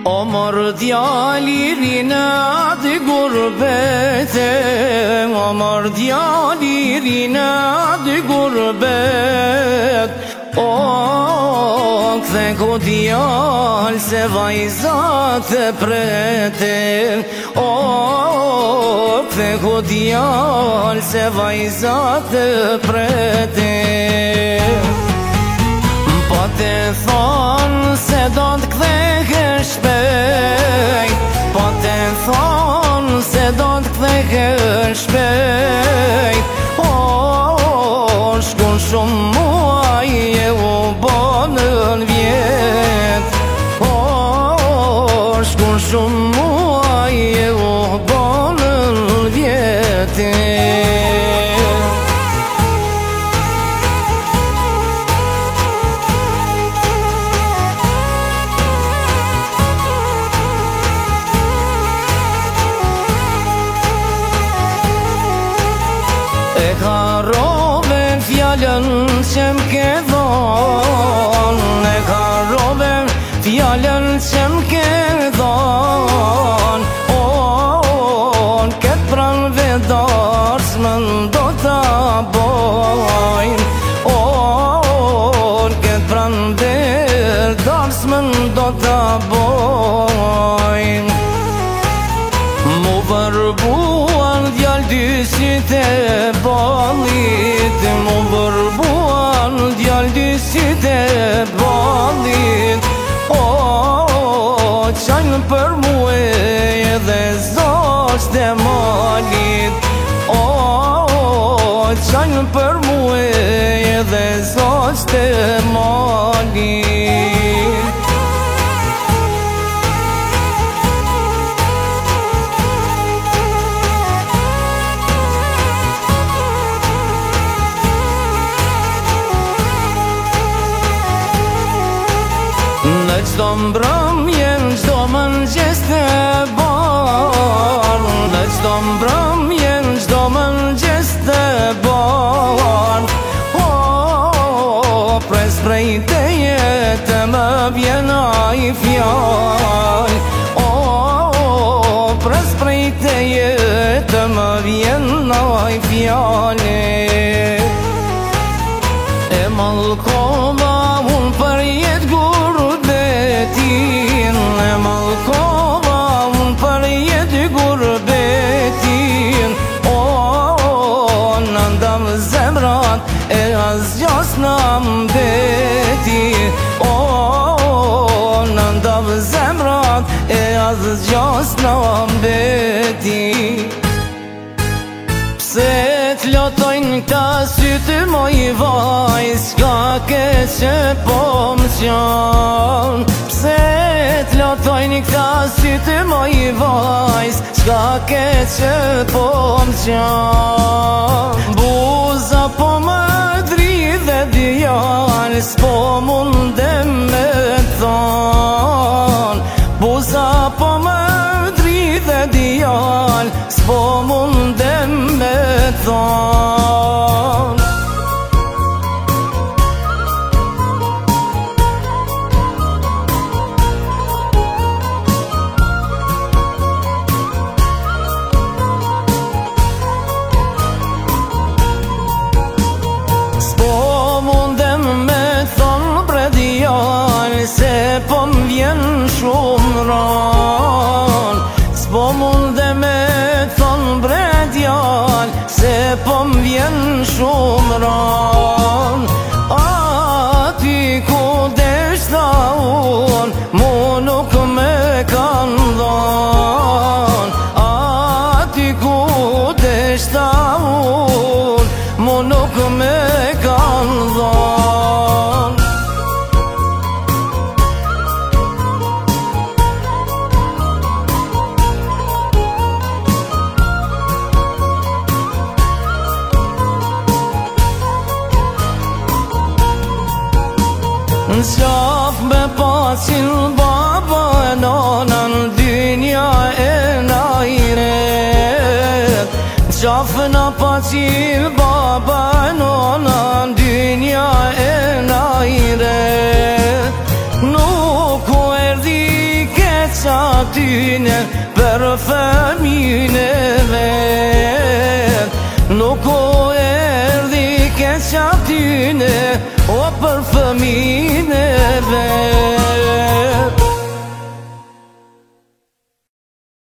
O mor djalirina di gurbete, o mor djalirina di gurbet. O kthe ku djal se vajzat e prete, o kthe ku djal se vajzat e prete. Po te thonë se do t'kthehesh shpejt, po te thonë se do t'kthehesh shpejt. O, shkon shumë muaj e u bonën vjet. O, shkon shumë muaj e u bonën vjet. E harrove fjallën që m'ke dhon, e harrove fjallën që m'ke dhon. O, n'ket pranve darsmën do t'a bojnë, o, n'ket pranve darsmën do t'a bojnë. Mu vërbuan djal dysit e ballit, mu vërbuan djal dysit e ballit. O, qajnë për muë edhe zosht e malit. O, qajnë për muë edhe zosht e malit. Në qdo mbrëmje, në qdo mëngjes të bar, në qdo mbrëmje, në qdo mëngjes të bar. O, pres prej teje të më vjen ai fjall. O, pres prej teje të më vjen ai fjall. E mallkova unë për jetë gurbetin, e mallkova unë për jetë gurbetin. O, në ndam zemrat e asgjas në mbeti. O, në ndam zemrat e asgjas në mbeti. Pse t'lotojnë ka sytë moj vajz, s'ka ke që po më qanë. Pse t'lotojnë ka sytë moj vajz, s'ka ke që po më qanë. Buza po më dridhe djal, s'po mundem me thonë. Buza po më dridhe djal, s'po mundem me thonë. S'po mundem me thonë bre djal, se po m'vjen shumë ran. S'po mundem me thonë bre djal, se po m'vjen shumë ran. Ati ku deshta unë, mu nuk me kanë dhan. Ati ku deshta unë, mu nuk me kanë dhan. Në qaf me pasin baba e nana, në dynja e najret. Në qaf në pasin baba e nana, në dynja e najret. Nuk u erdi qatine për fëmine vet. Nuk o erdi keq qatine, o për fëmine